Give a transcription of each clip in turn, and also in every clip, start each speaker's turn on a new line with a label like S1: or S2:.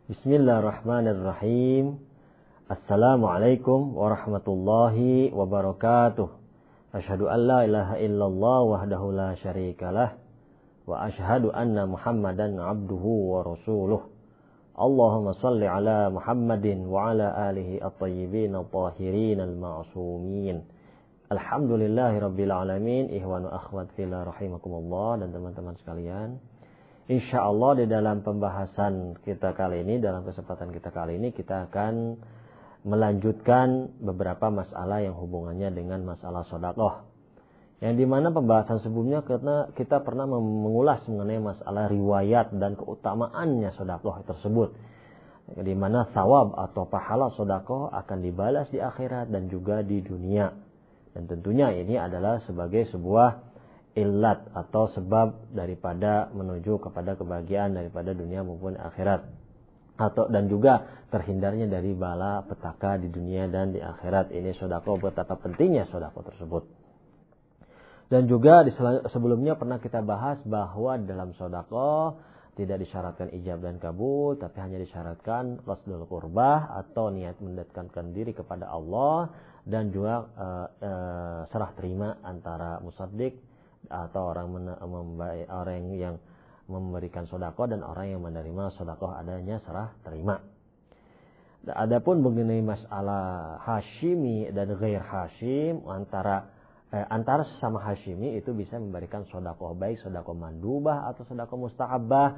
S1: Bismillahirrahmanirrahim. Assalamualaikum warahmatullahi wabarakatuh. Asyhadu an la ilaha illallah wahdahu la syarikalah wa asyhadu anna Muhammadan abduhu wa rasuluh. Allahumma salli ala Muhammadin wa ala alihi at-tayyibin at-tahirin al-ma'sumin. Alhamdulillahi rabbil alamin. Ihwanu akhwat fillah rahimakumullah, dan teman-teman sekalian, insyaallah di dalam pembahasan kita kali ini, dalam kesempatan kita kali ini, kita akan melanjutkan beberapa masalah yang hubungannya dengan masalah sedekah. Yang dimana pembahasan sebelumnya kita pernah mengulas mengenai masalah riwayat dan keutamaannya sedekah tersebut. Di mana thawab atau pahala sedekah akan dibalas di akhirat dan juga di dunia. Dan tentunya ini adalah sebagai sebuah illat atau sebab daripada menuju kepada kebahagiaan daripada dunia maupun akhirat, dan juga terhindarnya dari bala petaka di dunia dan di akhirat. Ini sedekah, betapa pentingnya sedekah tersebut. Dan juga sebelumnya pernah kita bahas bahwa dalam sedekah tidak disyaratkan ijab dan kabul, tapi hanya disyaratkan qasdul qurbah atau niat mendekatkan diri kepada Allah, dan juga serah terima antara musaddiq atau orang yang memberikan sedekah dan orang yang menerima sedekah adanya serah terima. Adapun mengenai masalah Hashimi dan ghair Hashim, antara sesama Hashimi itu bisa memberikan sedekah, baik sedekah mandubah atau sedekah mustahabbah,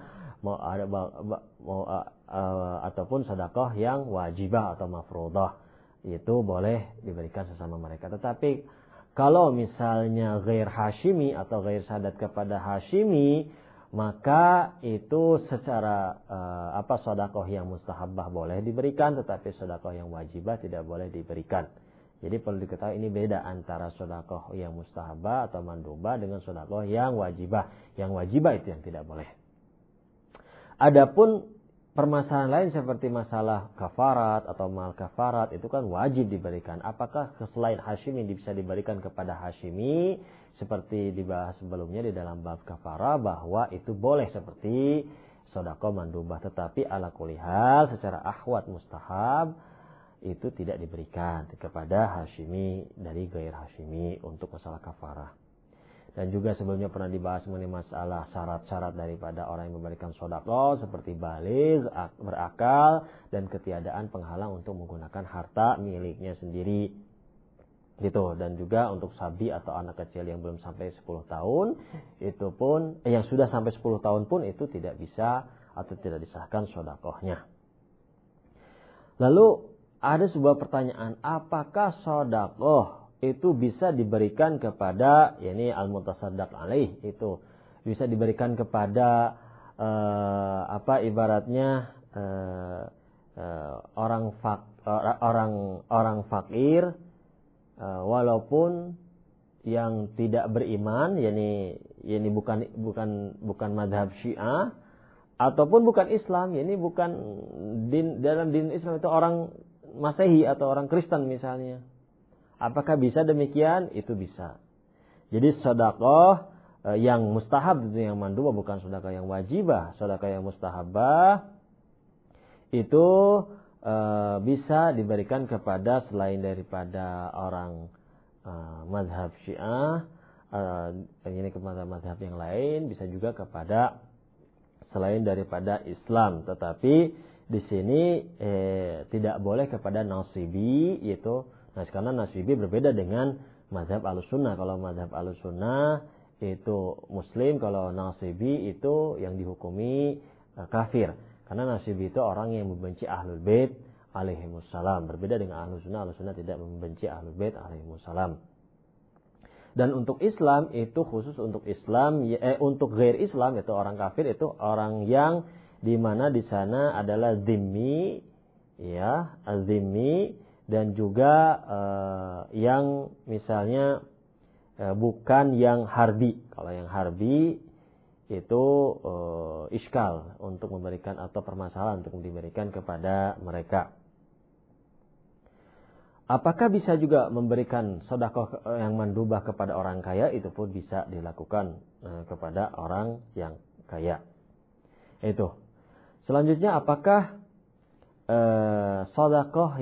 S1: ataupun sedekah yang wajibah atau mafruḍah, itu boleh diberikan sesama mereka. Tetapi kalau misalnya ghair Hashimi atau ghair sadat kepada Hashimi, maka itu secara sedekah yang mustahabbah boleh diberikan, tetapi sedekah yang wajibah tidak boleh diberikan. Jadi perlu diketahui ini beda antara sedekah yang mustahabbah atau mandubah dengan sedekah yang wajibah. Yang wajibah itu yang tidak boleh. Adapun permasalahan lain seperti masalah kafarat atau mal kafarat, itu kan wajib diberikan. Apakah selain Hashimi bisa diberikan kepada Hashimi? Seperti dibahas sebelumnya di dalam bab kafarah, bahwa itu boleh seperti sedekah mandubah. Tetapi ala kulli hal secara ahwat mustahab itu tidak diberikan kepada Hashimi dari ghair Hashimi untuk masalah kafarah. Dan juga sebelumnya pernah dibahas mengenai masalah syarat-syarat daripada orang yang memberikan sedekah, seperti baligh, berakal, dan ketiadaan penghalang untuk menggunakan harta miliknya sendiri. Gitu. Dan juga untuk sabi atau anak kecil yang belum sampai 10 tahun, itu pun yang sudah sampai 10 tahun pun itu tidak bisa atau tidak disahkan sedekahnya. Lalu ada sebuah pertanyaan, apakah sedekah itu bisa diberikan kepada, yakni al-mutasaddaq alaih, itu bisa diberikan kepada ibaratnya orang fakir, walaupun yang tidak beriman, yakni bukan madhab Syiah ataupun bukan Islam, yakni bukan dalam din Islam, itu orang Masehi atau orang Kristen misalnya. Apakah bisa demikian? Itu bisa. Jadi sedekah yang mustahab itu yang mandubah, bukan sedekah yang wajibah. Sedekah yang mustahabah itu bisa diberikan kepada selain daripada orang mazhab Syiah, ini kepada mazhab yang lain, bisa juga kepada selain daripada Islam. Tetapi di sini tidak boleh kepada nasibi, yaitu karena nasibi berbeda dengan mazhab Ahlussunnah. Kalau mazhab Ahlussunnah itu muslim, kalau nasibi itu yang dihukumi kafir. Karena nasibi itu orang yang membenci Ahlul Bait alaihimussalam. Berbeda dengan Ahlussunnah. Ahlussunnah tidak membenci Ahlul Bait alaihimussalam. Dan untuk Islam itu khusus untuk Islam, untuk ghair Islam itu orang kafir, itu orang yang di mana di sana adalah zimmi, ya, az-zimmi, dan juga yang misalnya bukan yang harbi. Kalau yang harbi itu iskal untuk memberikan atau permasalahan untuk diberikan kepada mereka. Apakah bisa juga memberikan sedekah yang mandubah kepada orang kaya? Itu pun bisa dilakukan kepada orang yang kaya. Itu. Selanjutnya, apakah sedekah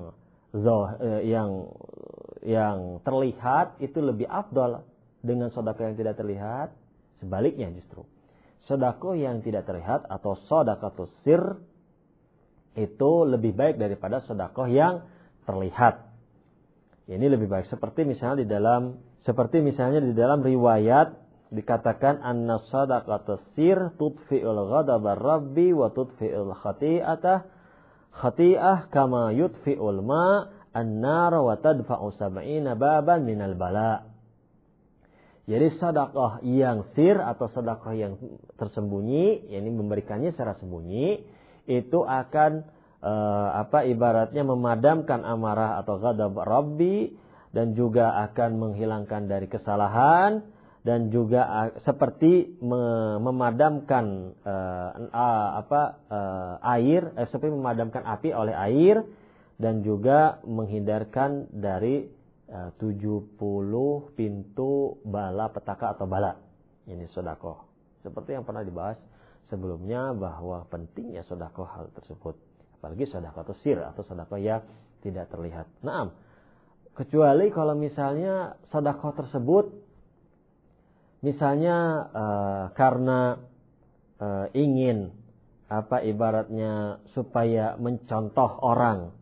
S1: yang terlihat itu lebih afdal dengan sedekah yang tidak terlihat. Sebaliknya justru, sedekah yang tidak terlihat atau sedekatus sir itu lebih baik daripada sedekah yang terlihat. Ini lebih baik. Seperti misalnya di dalam riwayat dikatakan anna sadaqatus sir tudfi'ul ghadaba rabbi wa tudfi'ul khati'ah kama yudfi'ul ma an-nar wa tadfa'u sab'ina baban minal bala. Jadi sedekah yang sir atau sedekah yang tersembunyi, yakni memberikannya secara sembunyi, itu akan ibaratnya memadamkan amarah atau ghadab Rabbi, dan juga akan menghilangkan dari kesalahan, dan juga seperti memadamkan seperti memadamkan api oleh air, dan juga menghindarkan dari 70 pintu bala petaka atau bala. Ini sedekah. Seperti yang pernah dibahas sebelumnya bahwa pentingnya sedekah hal tersebut. Apalagi sedekah sir atau sedekah yang tidak terlihat. Naam. Kecuali kalau misalnya sedekah tersebut misalnya karena ingin ibaratnya supaya mencontoh orang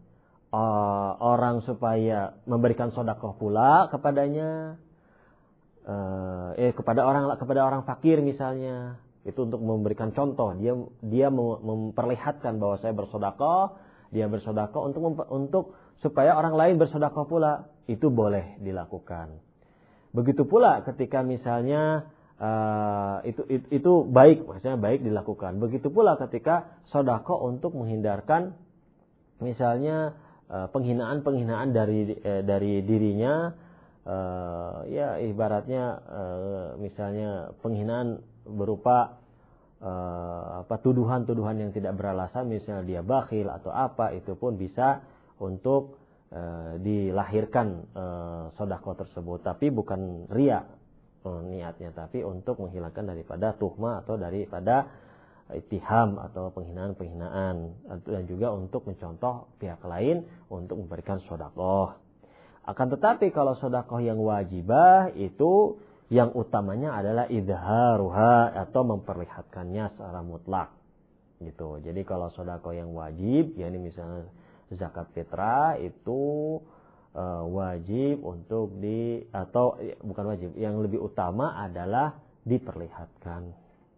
S1: supaya memberikan sedekah pula kepadanya, kepada orang fakir misalnya, itu untuk memberikan contoh, dia memperlihatkan bahwa saya bersedekah, dia bersedekah untuk supaya orang lain bersedekah pula, itu boleh dilakukan. Begitu pula ketika misalnya itu baik, maksudnya baik dilakukan. Begitu pula ketika sedekah untuk menghindarkan misalnya penghinaan dari dirinya, ibaratnya misalnya penghinaan berupa tuduhan-tuduhan yang tidak beralasan, misalnya dia bakhil atau apa, itu pun bisa untuk dilahirkan sedekah tersebut, tapi bukan riya niatnya, tapi untuk menghilangkan daripada tuhmah atau daripada ittiham atau penghinaan-penghinaan, dan juga untuk mencontoh pihak lain untuk memberikan sedekah. Akan tetapi kalau sedekah yang wajibah itu yang utamanya adalah idharuha atau memperlihatkannya secara mutlak gitu. Jadi kalau sedekah yang wajib, yakni misalnya zakat fitrah, itu wajib untuk bukan wajib, yang lebih utama adalah diperlihatkan.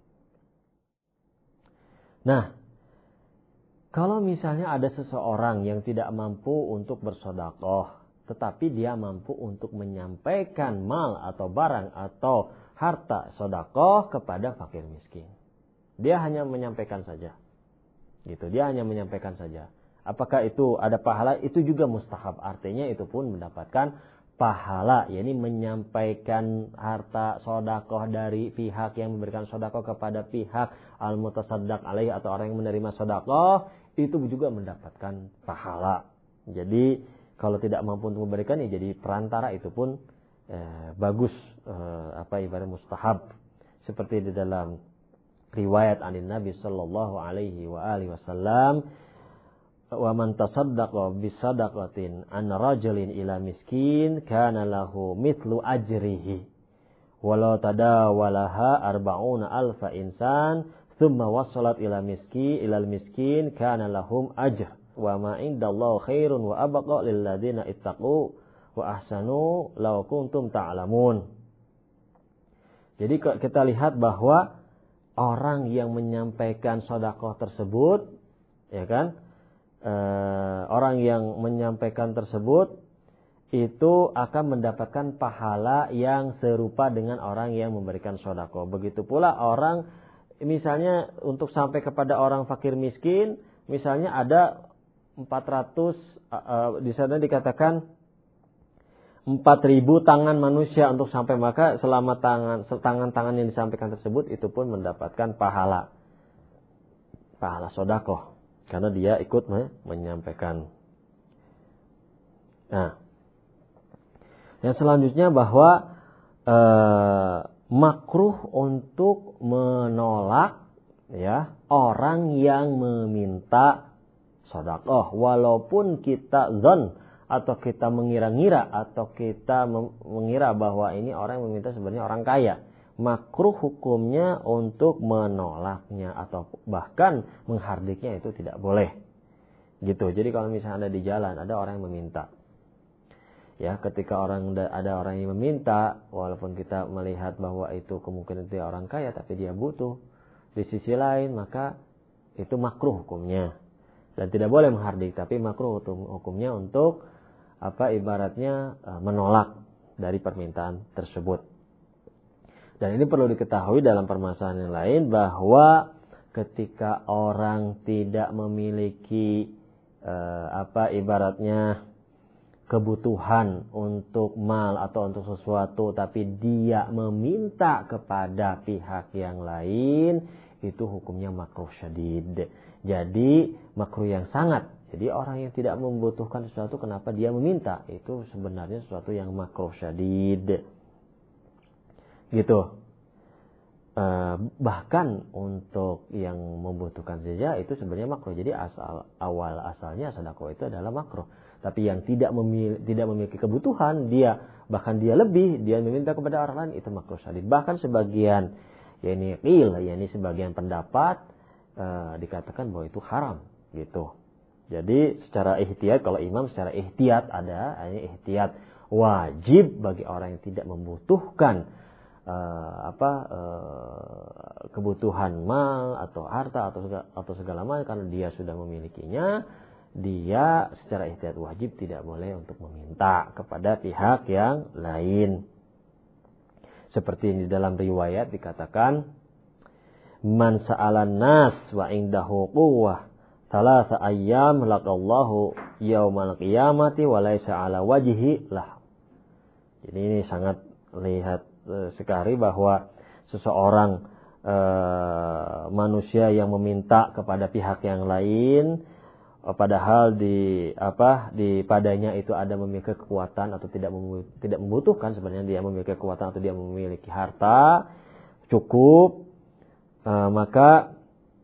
S1: Nah, kalau misalnya ada seseorang yang tidak mampu untuk bersedekah, tetapi dia mampu untuk menyampaikan mal atau barang atau harta sedekah kepada fakir miskin. Dia hanya menyampaikan saja. Gitu, dia hanya menyampaikan saja. Apakah itu ada pahala? Itu juga mustahab. Artinya itu pun mendapatkan pahala, yakni menyampaikan harta sedekah dari pihak yang memberikan sedekah kepada pihak al-mutasaddaq alaih atau orang yang menerima sedekah, itu juga mendapatkan pahala. Jadi kalau tidak mampu untuk memberikan, ya jadi perantara, itu pun bagus, ibarat mustahab. Seperti di dalam riwayat anin Nabi sallallahu alaihi wa alihi wasallam, wa man tasaddaqa bisadaqatin an rajulin ila miskin kana lahu mithlu ajrihi walau tadawalaha 40,000 insan thumma wasalat ilal miskin kana lahum ajr wa ma indallahi khairun wa abqa lil ladzina ittaqu wa ahsanu law kuntum ta'lamun. Jadi kita lihat bahwa orang yang menyampaikan sedekah tersebut, ya kan, orang yang menyampaikan tersebut itu akan mendapatkan pahala yang serupa dengan orang yang memberikan sedekah. Begitu pula orang misalnya untuk sampai kepada orang fakir miskin, misalnya ada 400, di sana dikatakan 4.000 tangan manusia untuk sampai, maka selama tangan-tangan yang disampaikan tersebut itu pun mendapatkan pahala sedekah. Karena dia ikut menyampaikan. Nah, yang selanjutnya bahwa makruh untuk menolak, ya, orang yang meminta sedekah walaupun kita zon atau kita mengira-ngira atau kita mengira bahwa ini orang yang meminta sebenarnya orang kaya. Makruh hukumnya untuk menolaknya atau bahkan menghardiknya itu tidak boleh. Gitu. Jadi kalau misalnya ada di jalan ada orang yang meminta. Ya, ketika ada orang yang meminta, walaupun kita melihat bahwa itu kemungkinan dia orang kaya, tapi dia butuh. Di sisi lain, maka itu makruh hukumnya. Dan tidak boleh menghardik, tapi makruh hukumnya untuk ibaratnya menolak dari permintaan tersebut. Dan ini perlu diketahui dalam permasalahan yang lain bahwa ketika orang tidak memiliki ibaratnya kebutuhan untuk mal atau untuk sesuatu tapi dia meminta kepada pihak yang lain, itu hukumnya makruh syadid. Jadi makruh yang sangat. Jadi orang yang tidak membutuhkan sesuatu kenapa dia meminta, itu sebenarnya sesuatu yang makruh syadid. Gitu. Bahkan untuk yang membutuhkan saja itu sebenarnya makruh. Jadi asalnya sedekah itu adalah makruh. Tapi yang tidak memiliki kebutuhan, dia meminta kepada orang lain, itu makruh syadid. Bahkan sebagian sebagian pendapat dikatakan bahwa itu haram gitu. Jadi secara ihtiyat, kalau imam secara ihtiyat ihtiyat wajib bagi orang yang tidak membutuhkan kebutuhan mal atau harta atau segala macam karena dia sudah memilikinya, dia secara ihtiyat wajib tidak boleh untuk meminta kepada pihak yang lain. Seperti di dalam riwayat dikatakan, man sa'alan nas wa indahu quwwah thalatha ayyam laqallahu yaumal qiyamati wa laisa ala wajhi lah. Jadi ini sangat lihat sekali bahwa seseorang manusia yang meminta kepada pihak yang lain, padahal padanya itu ada memiliki kekuatan atau tidak membutuhkan, sebenarnya dia memiliki kekuatan atau dia memiliki harta cukup, maka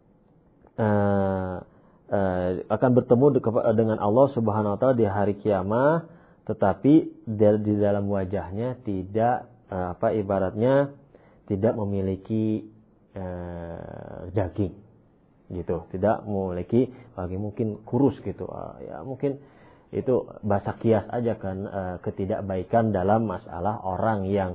S1: akan bertemu dengan Allah Subhanahu wa taala di hari kiamat, tetapi di dalam wajahnya tidak ibaratnya tidak memiliki daging gitu, tidak memiliki mungkin kurus gitu, ya mungkin itu bahasa kias aja kan, ketidakbaikan dalam masalah orang yang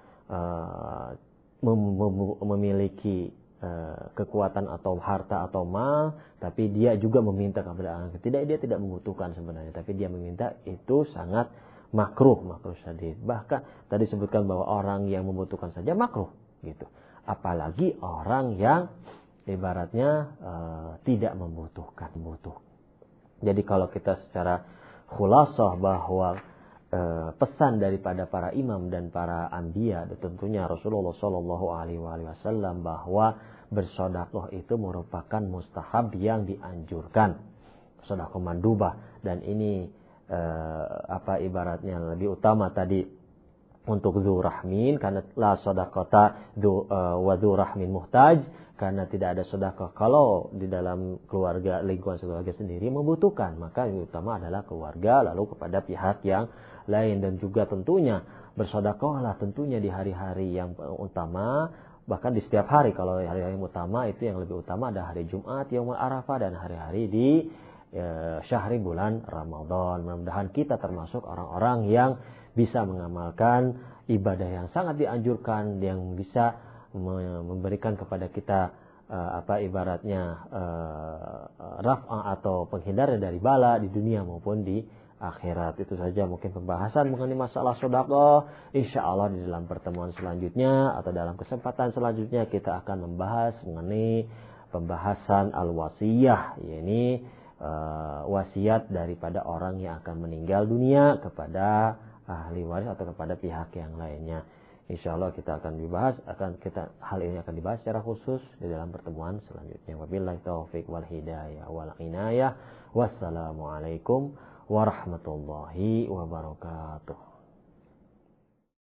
S1: memiliki kekuatan atau harta atau mal, tapi dia juga meminta kepada orang dia tidak membutuhkan sebenarnya, tapi dia meminta, itu sangat makruh syadid. Bahkan tadi sebutkan bahwa orang yang membutuhkan saja makruh gitu, apalagi orang yang ibaratnya tidak membutuhkan. Jadi kalau kita secara khulasah bahwa pesan daripada para imam dan para anbiya, tentunya Rasulullah Shallallahu Alaihi Wasallam, bahwa bersedekah itu merupakan mustahab yang dianjurkan, sedekah mandubah, dan ini ibaratnya lebih utama tadi untuk dzu rahmin, karena la shadaqata wa dzu rahmin muhtaj, karena tidak ada sedekah kalau di dalam keluarga, lingkungan keluarga sendiri membutuhkan, maka yang utama adalah keluarga, lalu kepada pihak yang lain. Dan juga tentunya bersedekahlah tentunya di hari-hari yang utama, bahkan di setiap hari. Kalau hari-hari yang utama itu yang lebih utama ada hari Jumat, Yaumul Arafah, dan hari-hari di syahri bulan Ramadan. Mudah-mudahan kita termasuk orang-orang yang bisa mengamalkan ibadah yang sangat dianjurkan, yang bisa memberikan kepada kita ibaratnya raf'ah atau penghindar dari bala di dunia maupun di akhirat. Itu saja mungkin pembahasan mengenai masalah sedekah. Insyaallah di dalam pertemuan selanjutnya atau dalam kesempatan selanjutnya kita akan membahas mengenai pembahasan al-wasiyah, yakni wasiat daripada orang yang akan meninggal dunia kepada ahli waris atau kepada pihak yang lainnya. Insyaallah hal ini akan dibahas secara khusus di dalam pertemuan selanjutnya. Wabillahi taufik wal hidayah wal inayah. Wassalamualaikum warahmatullahi wabarakatuh.